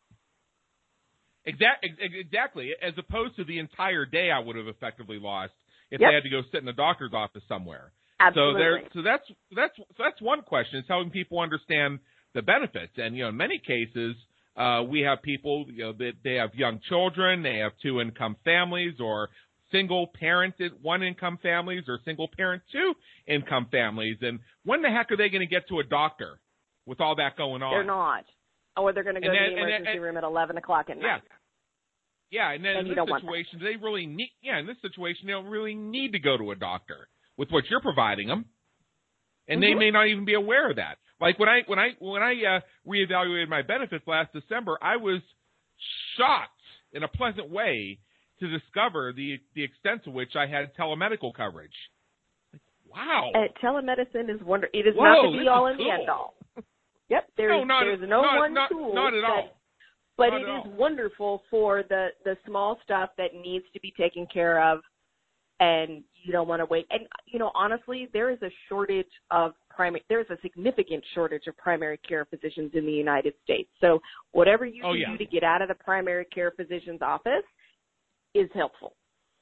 Exactly, exactly. As opposed to the entire day I would have effectively lost if Yep. they had to go sit in a doctor's office somewhere. Absolutely. So there, so that's that's so that's one question. It's helping people understand the benefits, and you know, in many cases, uh, we have people, you know, that they have young children, they have two income families, or single parent one income families, or single parent two income families. And when the heck are they going to get to a doctor with all that going on? They're not. Or they're going to go And to then- the and then- emergency and- room at eleven o'clock at Yeah. night. Yeah, and then And you in don't this want that. situation, they really need. Yeah, in this situation, they don't really need to go to a doctor with what you're providing them, and they Mhm. may not even be aware of that. Like when I when I when I uh, reevaluated my benefits last December, I was shocked in a pleasant way to discover the the extent to which I had telemedical coverage. Like, wow! Uh, telemedicine is wonder. It is Whoa, not the this be all is and the cool. end all. Yep, there no, is not, there is no not, one not, tool. Not at that, all. But Not it at is all. wonderful for the the small stuff that needs to be taken care of, and you don't want to wait. And you know, honestly, there is a shortage of primary. There is a significant shortage of primary care physicians in the United States. So whatever you Oh, can yeah. do to get out of the primary care physician's office is helpful,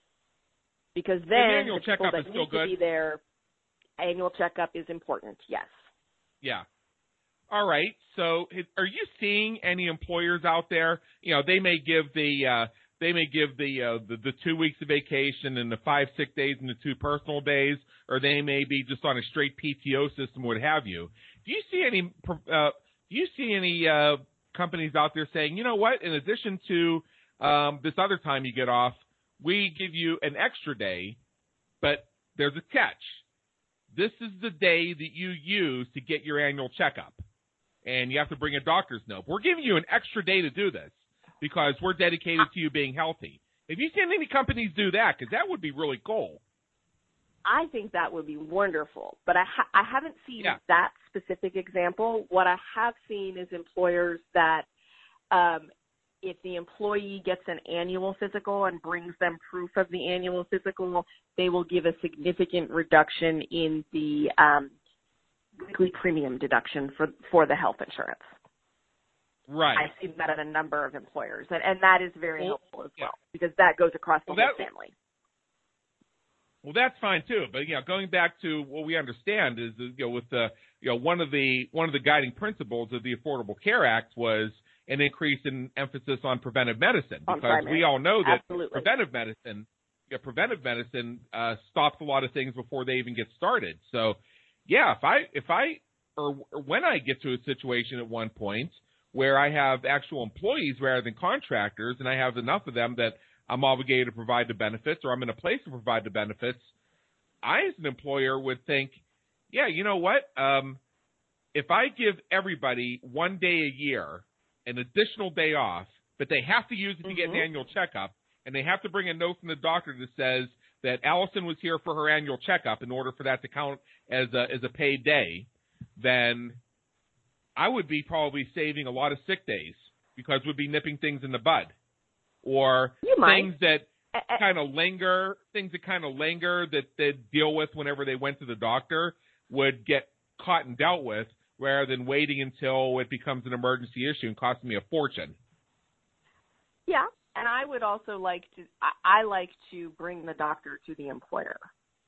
because An then annual the people checkup that is still need to good. be there, annual checkup is important. Yes. Yeah. All right. So, are you seeing any employers out there? You know, they may give the uh, they may give the, uh, the the two weeks of vacation and the five sick days and the two personal days, or they may be just on a straight P T O system, what have you. Do you see any uh, Do you see any uh, companies out there saying, you know what? In addition to um, this other time you get off, we give you an extra day, but there's a catch. This is the day that you use to get your annual checkup. And you have to bring a doctor's note. We're giving you an extra day to do this because we're dedicated to you being healthy. Have you seen any companies do that? Because that would be really cool. I think that would be wonderful, but I ha- I haven't seen Yeah. that specific example. What I have seen is employers that um, if the employee gets an annual physical and brings them proof of the annual physical, they will give a significant reduction in the um, weekly premium deduction for for the health insurance. Right. I've seen that at a number of employers, and, and that is very Well, helpful as yeah. well because that goes across the Well, whole that- family. Well, that's fine too. But you know, going back to what we understand is, you know, with the you know one of the one of the guiding principles of the Affordable Care Act was an increase in emphasis on preventive medicine, On because primary. we all know that Absolutely. preventive medicine, yeah, preventive medicine uh, stops a lot of things before they even get started. So, yeah, if I if I or, or when I get to a situation at one point where I have actual employees rather than contractors, and I have enough of them that I'm obligated to provide the benefits, or I'm in a place to provide the benefits, I, as an employer, would think, yeah, you know what? Um, if I give everybody one day a year, an additional day off, but they have to use it to get an Mhm. annual checkup, and they have to bring a note from the doctor that says that Allison was here for her annual checkup in order for that to count as a, as a paid day, then I would be probably saving a lot of sick days because we'd be nipping things in the bud. Or You might. things that Uh, uh, kind of linger, things that kind of linger that they'd deal with whenever they went to the doctor would get caught and dealt with, rather than waiting until it becomes an emergency issue and costing me a fortune. Yeah, and I would also like to, I, I like to bring the doctor to the employer.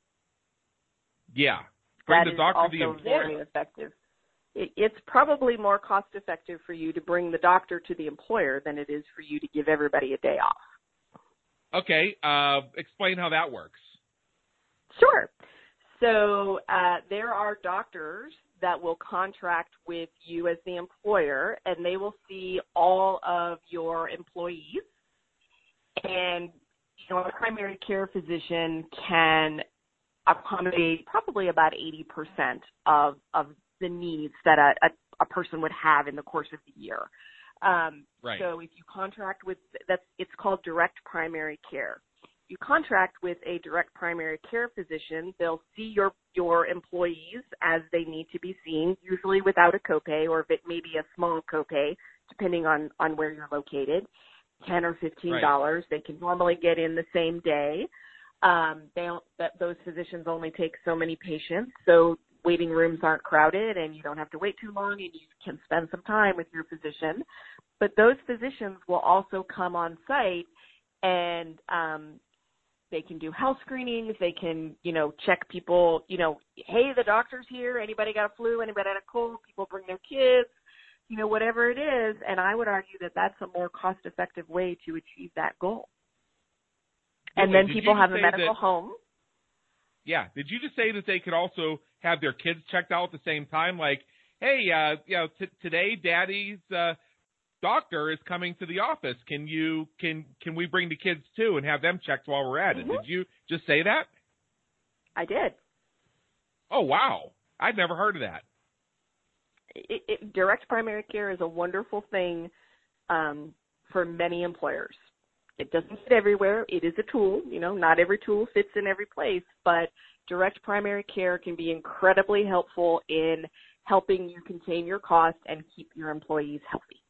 Yeah. Bring That the is doctor also to the employer. very effective. It, it's probably more cost effective for you to bring the doctor to the employer than it is for you to give everybody a day off. Okay, uh, explain how that works. Sure. So uh, there are doctors that will contract with you as the employer, and they will see all of your employees. And you know, a primary care physician can accommodate probably about eighty percent of, of the needs that a, a, a person would have in the course of the year. Um, right. So if you contract with, that's, it's called direct primary care. You contract with a direct primary care physician, they'll see your, your employees as they need to be seen, usually without a copay, or if it may be a small copay, depending on, on where you're located, ten or fifteen dollars. Right. They can normally get in the same day. Um, they don't, that those physicians only take so many patients, so waiting rooms aren't crowded and you don't have to wait too long and you can spend some time with your physician. But those physicians will also come on site and um, they can do health screenings. They can, you know, check people, you know, hey, the doctor's here. Anybody got a flu? Anybody got a cold? People bring their kids, you know, whatever it is. And I would argue that that's a more cost-effective way to achieve that goal. And Wait, then people have a medical that, home. Yeah. Did you just say that they could also have their kids checked out at the same time? Like, hey, uh, you know, t- today Daddy's uh, doctor is coming to the office. Can you can can we bring the kids too and have them checked while we're at it? Mm-hmm. Did you just say that? I did. Oh wow, I'd never heard of that. It, it, direct primary care is a wonderful thing um, for many employers. It doesn't fit everywhere. It is a tool. You know, not every tool fits in every place, but direct primary care can be incredibly helpful in helping you contain your costs and keep your employees healthy.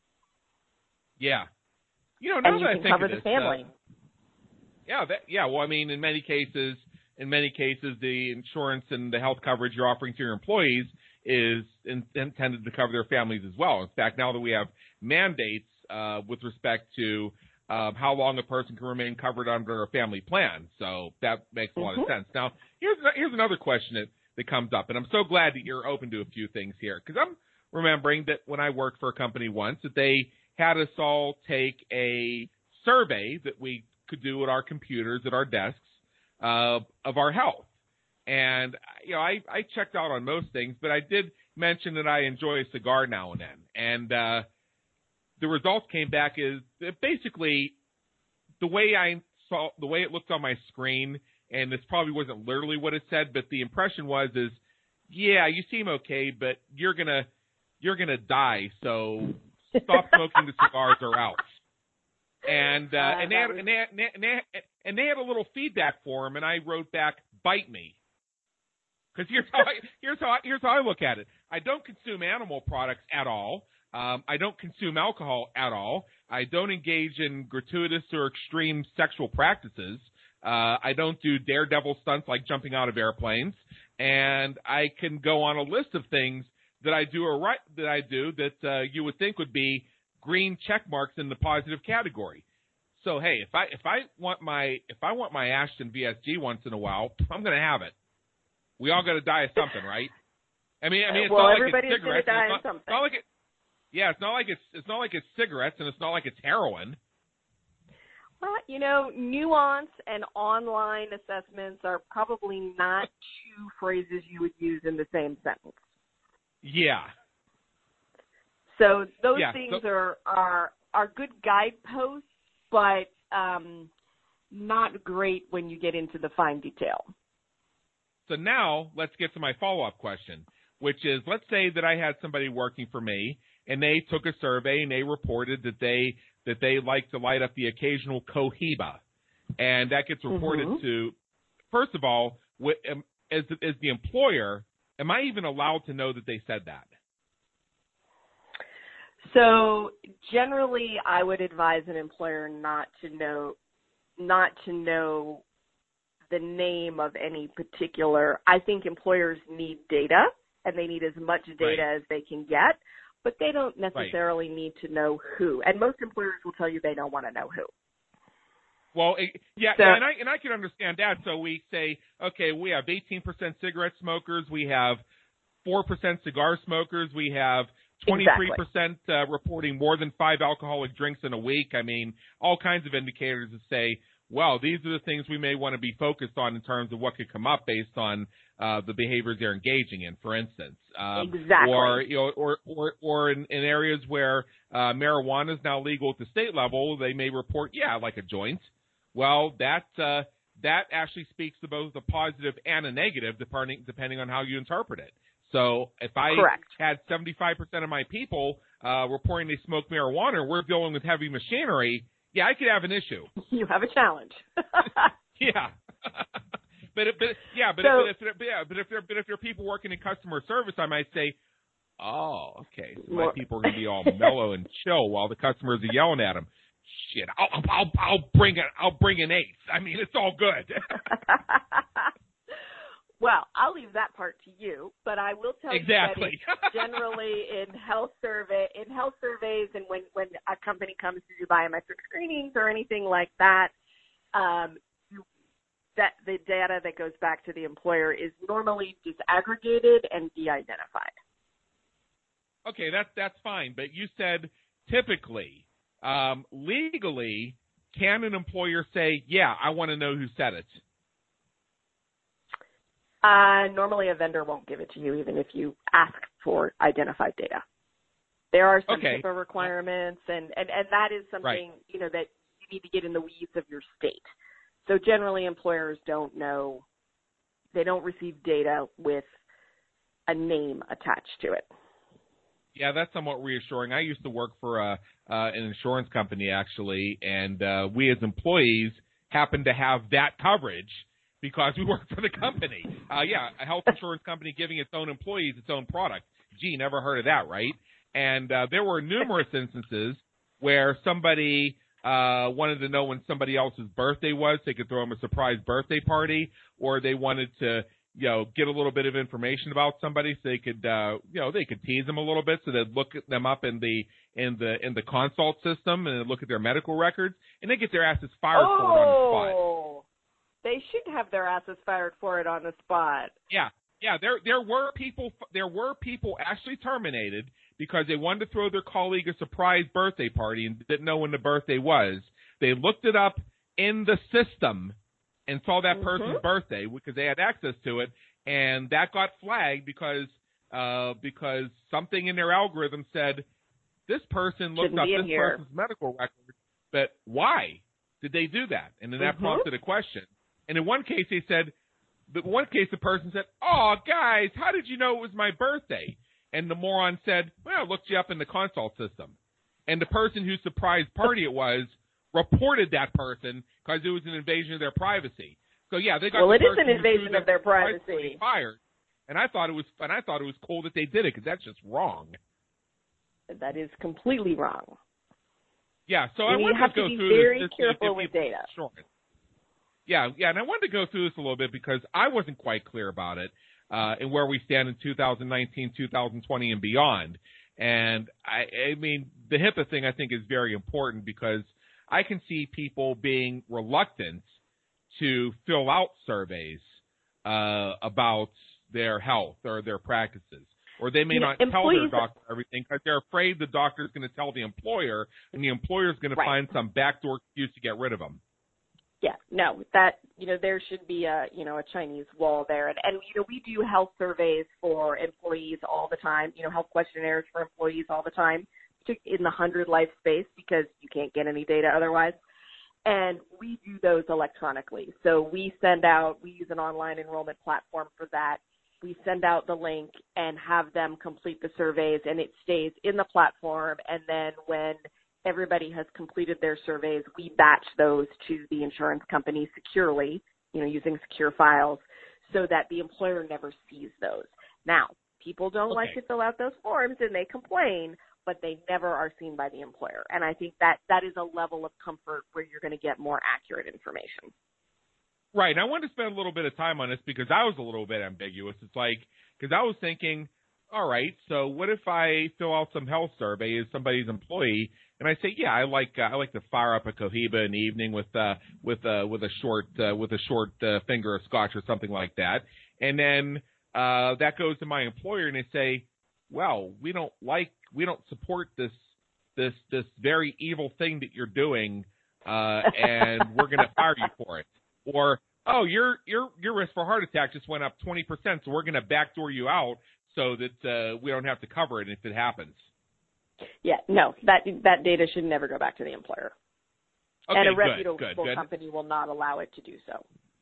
Yeah. You know, now and you that can I think cover of the this, family. Uh, yeah, that, yeah. Well, I mean, in many cases, in many cases, the insurance and the health coverage you're offering to your employees is in, intended to cover their families as well. In fact, now that we have mandates uh, with respect to um, how long a person can remain covered under a family plan, so that makes a lot Mm-hmm. of sense. Now, here's here's another question that, that comes up, and I'm so glad that you're open to a few things here, because I'm remembering that when I worked for a company once, that they had us all take a survey that we could do at our computers, at our desks, uh, of our health. And, you know, I, I checked out on most things, but I did mention that I enjoy a cigar now and then. And uh, the results came back is that basically the way I saw, the way it looked on my screen, and this probably wasn't literally what it said, but the impression was is, yeah, you seem okay, but you're gonna you're gonna die, so stop smoking the cigars or else. And uh, uh, and, they had, was... and, they had, and, they had, and they had a little feedback form, and I wrote back, "Bite me," because here's how I, here's how I, here's how I look at it. I don't consume animal products at all. Um, I don't consume alcohol at all. I don't engage in gratuitous or extreme sexual practices. Uh, I don't do daredevil stunts like jumping out of airplanes, and I can go on a list of things that I do or right that I do that uh, you would think would be green check marks in the positive category. So hey, if I if I want my if I want my Ashton V S G once in a while, I'm going to have it. We all got to die of something, right? I mean, I mean, it's well, not like everybody's it's cigarettes. Gonna die it's, not, of something. it's not like it. Yeah, it's not like it's it's not like it's cigarettes, and it's not like it's heroin. Well, you know, nuance and online assessments are probably not two phrases you would use in the same sentence. Yeah. So those yeah, things so, are, are are good guideposts, but um, not great when you get into the fine detail. So now let's get to my follow-up question, which is, let's say that I had somebody working for me, and they took a survey, and they reported that they that they like to light up the occasional Cohiba, and that gets reported mm-hmm. to, first of all, as, as the employer, am I even allowed to know that they said that? So generally, I would advise an employer not to know, not to know the name of any particular. I think employers need data, and they need as much data right. as they can get, but they don't necessarily right. need to know who. And most employers will tell you they don't want to know who. Well, yeah, so, yeah, and I and I can understand that. So we say, okay, we have eighteen percent cigarette smokers, we have four percent cigar smokers, we have twenty-three percent exactly. uh, reporting more than five alcoholic drinks in a week. I mean, all kinds of indicators that say, well, these are the things we may want to be focused on in terms of what could come up based on uh, the behaviors they're engaging in, for instance. Um, exactly. Or, you know, or, or, or in, in areas where uh, marijuana is now legal at the state level, they may report, yeah, like a joint. Well, that uh, that actually speaks to both a positive and a negative, depending depending on how you interpret it. So if I Correct. had seventy-five percent of my people uh, reporting they smoke marijuana, we're dealing with heavy machinery, yeah, I could have an issue. You have a challenge. Yeah. but, but yeah, but, so, if, but, if, but yeah, but if there but if there are people working in customer service, I might say, oh, okay, so my more. people are going to be all mellow and chill while the customers are yelling at them. Shit, I'll I'll I'll bring it. I'll bring an eighth. I mean, it's all good. Well, I'll leave that part to you, but I will tell exactly. you that generally in health survey, in health surveys, and when, when a company comes to do biometric screenings or anything like that, um, you, that the data that goes back to the employer is normally disaggregated and de-identified. Okay, that's that's fine. But you said typically, um, legally, can an employer say, "Yeah, I want to know who said it"? Uh, normally a vendor won't give it to you even if you ask for identified data. There are some okay. HIPAA requirements, and, and, and that is something, right. you know, that you need to get in the weeds of your state. So generally employers don't know, they don't receive data with a name attached to it. Yeah, that's somewhat reassuring. I used to work for a, uh, an insurance company, actually, and uh, we as employees happened to have that coverage because we work for the company. Uh, yeah, a health insurance company giving its own employees its own product. Gee, never heard of that, right? And uh, there were numerous instances where somebody uh, wanted to know when somebody else's birthday was. They could throw them a surprise birthday party, or they wanted to, you know, get a little bit of information about somebody so they could, uh, you know, they could tease them a little bit so they'd look them up in the in the in the consult system and look at their medical records, and they get their asses fired oh, for it on the spot. They should have their asses fired for it on the spot. Yeah, yeah. There there were people there were people actually terminated because they wanted to throw their colleague a surprise birthday party and didn't know when the birthday was. They looked it up in the system and saw that person's mm-hmm. birthday because they had access to it, and that got flagged because uh, because something in their algorithm said this person looked Shouldn't up this here. person's medical record, but why did they do that? And then that mm-hmm. prompted a question. And in one case, they said, but in one case, the person said, "Oh, guys, how did you know it was my birthday?" And the moron said, "Well, I looked you up in the consult system." And the person whose surprise party it was reported that person because it was an invasion of their privacy. So yeah, they got. Well, the it is an invasion of their privacy. Fired, and I thought it was, and I thought it was cool that they did it because that's just wrong. That is completely wrong. Yeah, so and I wanted you have to go to be through very this, this careful with data. Insurance. Yeah, yeah, and I wanted to go through this a little bit because I wasn't quite clear about it uh, and where we stand in two thousand nineteen, two thousand twenty, and beyond. And I, I mean, the HIPAA thing I think is very important because I can see people being reluctant to fill out surveys uh, about their health or their practices. Or they may yeah, not tell their employees... doctor everything because they're afraid the doctor is going to tell the employer, and the employer is going right. to find some backdoor excuse to get rid of them. Yeah, no, that, you know, there should be a, you know, a Chinese wall there. And, and, you know, we do health surveys for employees all the time, you know, health questionnaires for employees all the time in the hundred life space because you can't get any data otherwise. And we do those electronically. So we send out, we use an online enrollment platform for that. We send out the link and have them complete the surveys, and it stays in the platform. And then when everybody has completed their surveys, we batch those to the insurance company securely, you know, using secure files so that the employer never sees those. Now, people don't okay. like to fill out those forms and they complain, but they never are seen by the employer. And I think that that is a level of comfort where you're going to get more accurate information. Right. And I wanted to spend a little bit of time on this because I was a little bit ambiguous. It's like, because I was thinking, all right, so what if I fill out some health survey as somebody's employee, and I say, yeah, I like uh, I like to fire up a Cohiba in the evening with uh with uh with a short uh, with a short uh, finger of scotch or something like that, and then uh that goes to my employer and they say, well, we don't like we don't support this this this very evil thing that you're doing, uh, and we're going to fire you for it, or oh, your your your risk for heart attack just went up twenty percent, so we're going to backdoor you out so that uh, we don't have to cover it if it happens. Yeah, no, that that data should never go back to the employer. Okay, and a good, reputable good, good. company will not allow it to do so.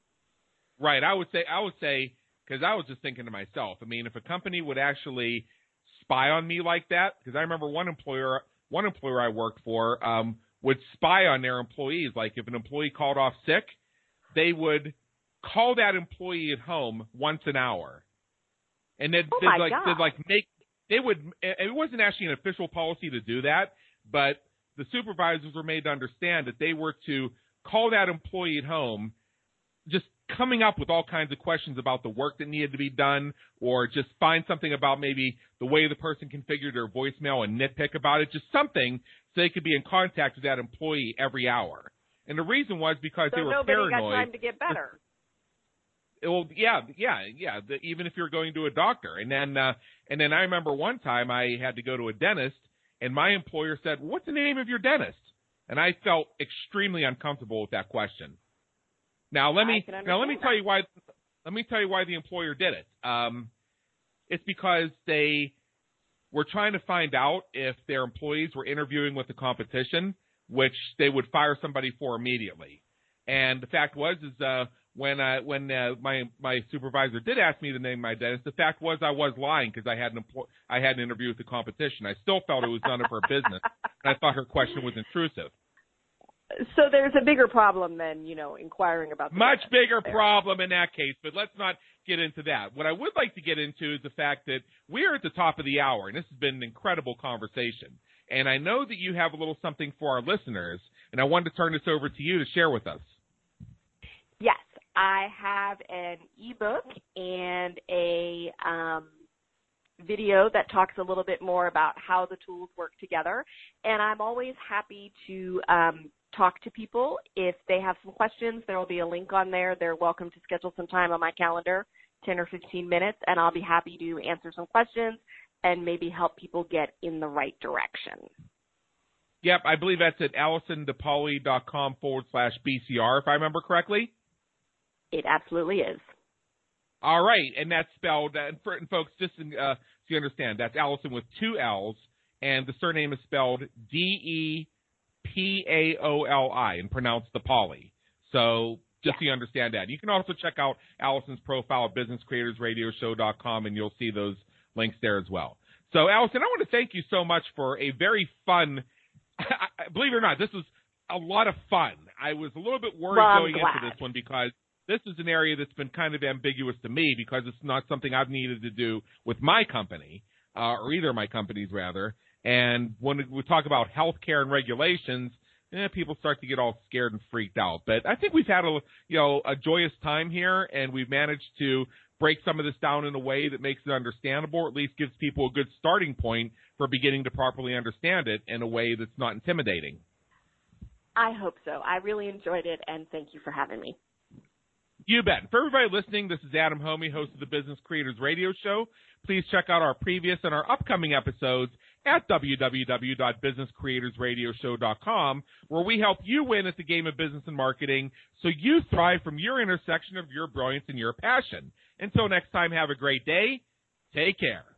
Right. I would say, I would say, because I was just thinking to myself, I mean, if a company would actually spy on me like that, because I remember one employer, one employer I worked for um, would spy on their employees. Like if an employee called off sick, they would call that employee at home once an hour. And they'd, oh they'd my like, God. they'd like make, they would, it wasn't actually an official policy to do that, but the supervisors were made to understand that they were to call that employee at home, just coming up with all kinds of questions about the work that needed to be done, or just find something about maybe the way the person configured their voicemail and nitpick about it, just something so they could be in contact with that employee every hour. And the reason was because so they were nobody paranoid. got time to get better. Well, yeah, yeah, yeah. The, even if you're going to a doctor, and then uh, and then I remember one time I had to go to a dentist, and my employer said, "What's the name of your dentist?" And I felt extremely uncomfortable with that question. Now let me now let me that. tell you why. Let me tell you why the employer did it. Um, it's because they were trying to find out if their employees were interviewing with the competition, which they would fire somebody for immediately. And the fact was, is uh, when uh, when uh, my my supervisor did ask me to name my dentist, the fact was I was lying because I had an empl- I had an interview with the competition. I still felt it was none of her business, and I thought her question was intrusive. So there's a bigger problem than, you know, inquiring about the Much bigger there. problem in that case, but let's not get into that. What I would like to get into is the fact that we are at the top of the hour, and this has been an incredible conversation. And I know that you have a little something for our listeners, and I wanted to turn this over to you to share with us. Yes, I have an ebook and a um, video that talks a little bit more about how the tools work together. And I'm always happy to um, talk to people. If they have some questions, there will be a link on there. They're welcome to schedule some time on my calendar, ten or fifteen minutes, and I'll be happy to answer some questions and maybe help people get in the right direction. Yep, I believe that's at allisondepauly.com forward slash BCR, if I remember correctly. It absolutely is. All right, and that's spelled, and, for, and folks, just uh, so you understand, that's Allison with two L's, and the surname is spelled D E P A O L I, and pronounced DePauli. So just yeah. so you understand that. You can also check out Allison's profile at business creators radio show dot com, and you'll see those links there as well. So, Allison, I want to thank you so much for a very fun, believe it or not, this was a lot of fun. I was a little bit worried well, going glad. into this one because this is an area that's been kind of ambiguous to me because it's not something I've needed to do with my company, uh, or either of my companies, rather. And when we talk about healthcare and regulations, eh, people start to get all scared and freaked out. But I think we've had a, you know, a joyous time here, and we've managed to break some of this down in a way that makes it understandable, or at least gives people a good starting point for beginning to properly understand it in a way that's not intimidating. I hope so. I really enjoyed it, and thank you for having me. You bet. For everybody listening, this is Adam Homey, host of the Business Creators Radio Show. Please check out our previous and our upcoming episodes at w w w dot business creators radio show dot com, where we help you win at the game of business and marketing so you thrive from your intersection of your brilliance and your passion. Until next time, have a great day. Take care.